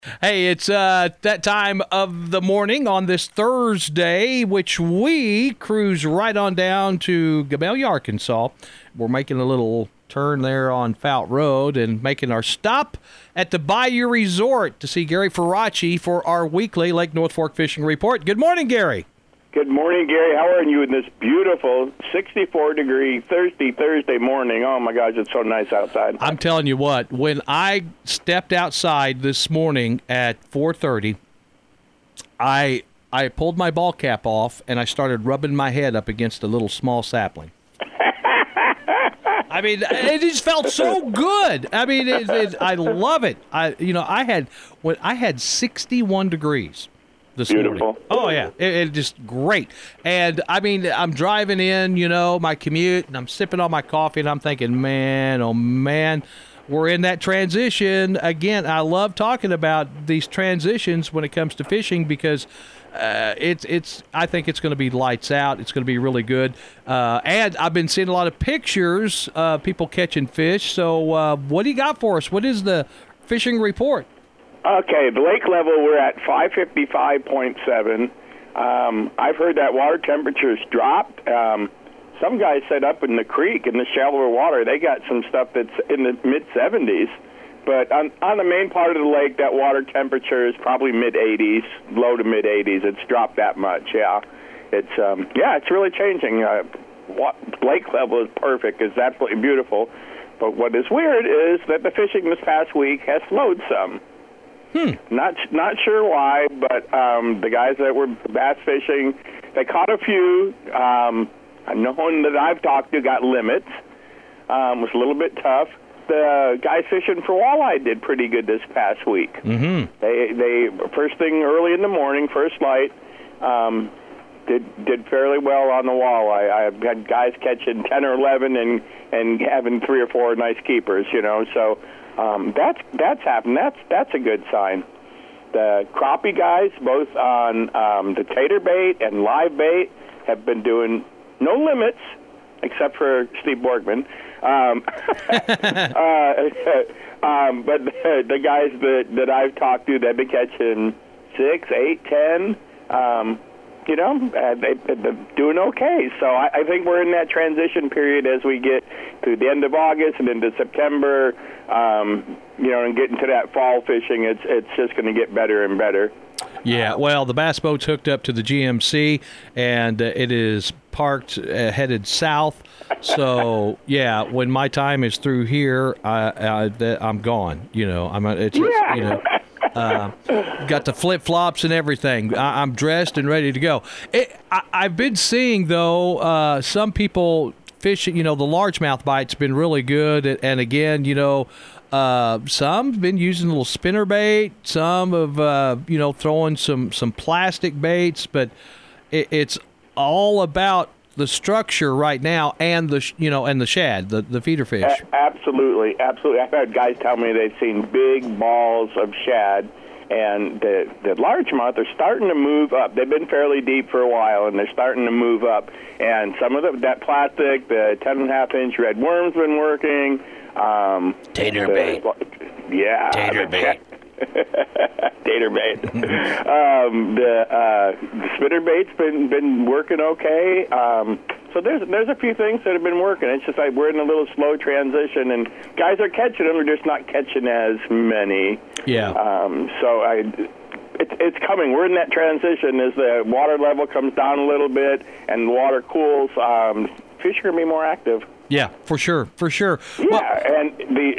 Hey, it's that time of the morning on this Thursday, which we cruise right on down to Gamelia, Arkansas. We're making a little turn there on Fout Road and making our stop at the Bayou Resort to see Gary Faraci for our weekly Lake North Fork Fishing Report. Good morning, Gary. Good morning, Gary. How are you in this beautiful 64-degree thirsty Thursday morning? Oh, my gosh, it's so nice outside. I'm telling you what, when I stepped outside this morning at 4:30, I pulled my ball cap off, and I started rubbing my head up against a little small sapling. I mean, it just felt so good. I mean, I love it. I had 61 degrees. Beautiful. Morning. Oh, yeah. It just great. And, I mean, I'm driving in, my commute, and I'm sipping on my coffee, and I'm thinking, man, oh, man, we're in that transition. Again, I love talking about these transitions when it comes to fishing because I think it's going to be lights out. It's going to be really good. And I've been seeing a lot of pictures of people catching fish. So what do you got for us? What is the fishing report? Okay, the lake level, we're at 555.7. I've heard that water temperature's dropped. Some guys said up in the creek, in the shallower water, they got some stuff that's in the mid-70s. But on the main part of the lake, that water temperature is probably mid-80s, low to mid-80s. It's dropped that much, yeah. It's really changing. Lake level is perfect. It's absolutely beautiful. But what is weird is that the fishing this past week has slowed some. Not sure why, but the guys that were bass fishing, they caught a few. No one that I've talked to got limits. Was a little bit tough. The guys fishing for walleye did pretty good this past week. Mm-hmm. They first thing early in the morning, first light, did fairly well on the walleye. I've had guys catching 10 or 11 and having 3 or 4 nice keepers, so. That's happened. That's a good sign. The crappie guys, both on the tater bait and live bait, have been doing no limits, except for Steve Borgman. But the guys that I've talked to, they've been catching 6, 8, 10. They've been doing okay. So I think we're in that transition period as we get to the end of August and into September, and getting to that fall fishing. It's just going to get better and better. Yeah, well, the bass boat's hooked up to the GMC, and it is parked headed south. So, yeah, when my time is through here, I'm gone. Got the flip-flops and everything. I'm dressed and ready to go. I've been seeing, though, some people fishing, the largemouth bite's been really good. And again, some have been using a little spinner bait. Some have, throwing some plastic baits. But it's all about the structure right now and the shad, the feeder fish. Absolutely. I've had guys tell me they've seen big balls of shad, and the largemouth are starting to move up. They've been fairly deep for a while, and they're starting to move up. And some of that plastic, the 10.5-inch red worm's been working. Tater bait. Yeah. Tater bait. Tater bait. The spinner bait's been working okay. So there's a few things that have been working. It's just like we're in a little slow transition, and guys are catching them. They're just not catching as many. Yeah. It's coming. We're in that transition as the water level comes down a little bit and the water cools. Fish are going to be more active. Yeah, for sure. Yeah, and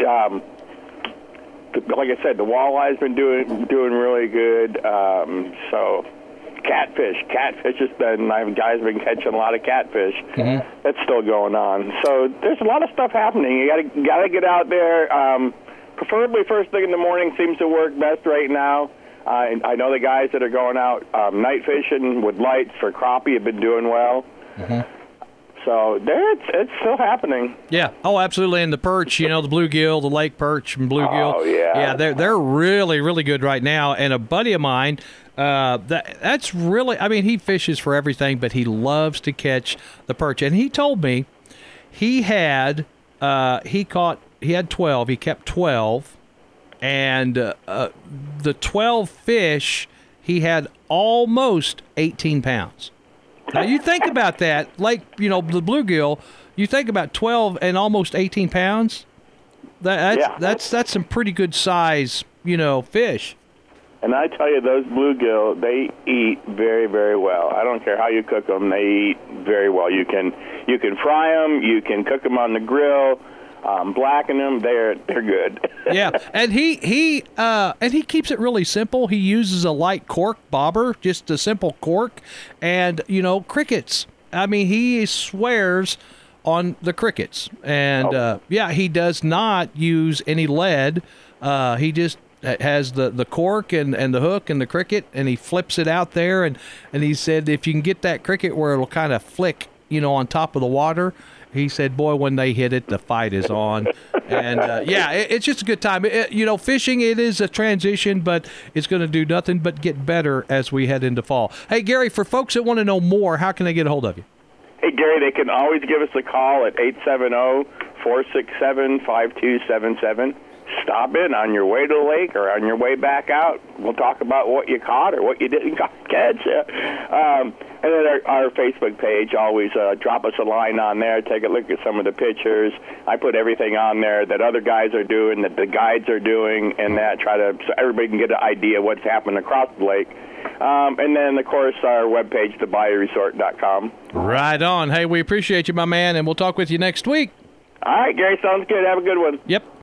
like I said, the walleye's been doing really good. So catfish has been. Guys have been catching a lot of catfish. Mm-hmm. That's still going on. So there's a lot of stuff happening. You gotta get out there. Preferably first thing in the morning seems to work best right now. I know the guys that are going out night fishing with lights for crappie have been doing well. Mm-hmm. So it's still happening. Yeah. Oh, absolutely. And the perch, the bluegill, the lake perch and bluegill. Oh, yeah. Yeah, they're really, really good right now. And a buddy of mine, that's really, he fishes for everything, but he loves to catch the perch. And he told me he had 12. He kept 12 and the 12 fish, he had almost 18 pounds. Now, you think about that, like, the bluegill, you think about 12 and almost 18 pounds, that's some pretty good size, fish. And I tell you, those bluegill, they eat very, very well. I don't care how you cook them; they eat very well. You can fry them, you can cook them on the grill, blacken them. They're good. Yeah, and he keeps it really simple. He uses a light cork bobber, just a simple cork, and crickets. I mean, he swears on the crickets, and he does not use any lead. He just has the cork and the hook and the cricket, and he flips it out there, and he said if you can get that cricket where it'll kind of flick, on top of the water, he said, boy, when they hit it, the fight is on. And it's just a good time. Fishing, it is a transition, but it's going to do nothing but get better as we head into fall. Hey, Gary, for folks that want to know more, how can they get a hold of you? Hey, Gary, they can always give us a call at 870-467-5277. Stop in on your way to the lake or on your way back out. We'll talk about what you caught or what you didn't catch. And then our Facebook page, always drop us a line on there. Take a look at some of the pictures. I put everything on there that other guys are doing, that the guides are doing, and that so everybody can get an idea of what's happening across the lake. And then, of course, our webpage, thebayouresort.com. Right on. Hey, we appreciate you, my man, and we'll talk with you next week. All right, Gary, sounds good. Have a good one. Yep.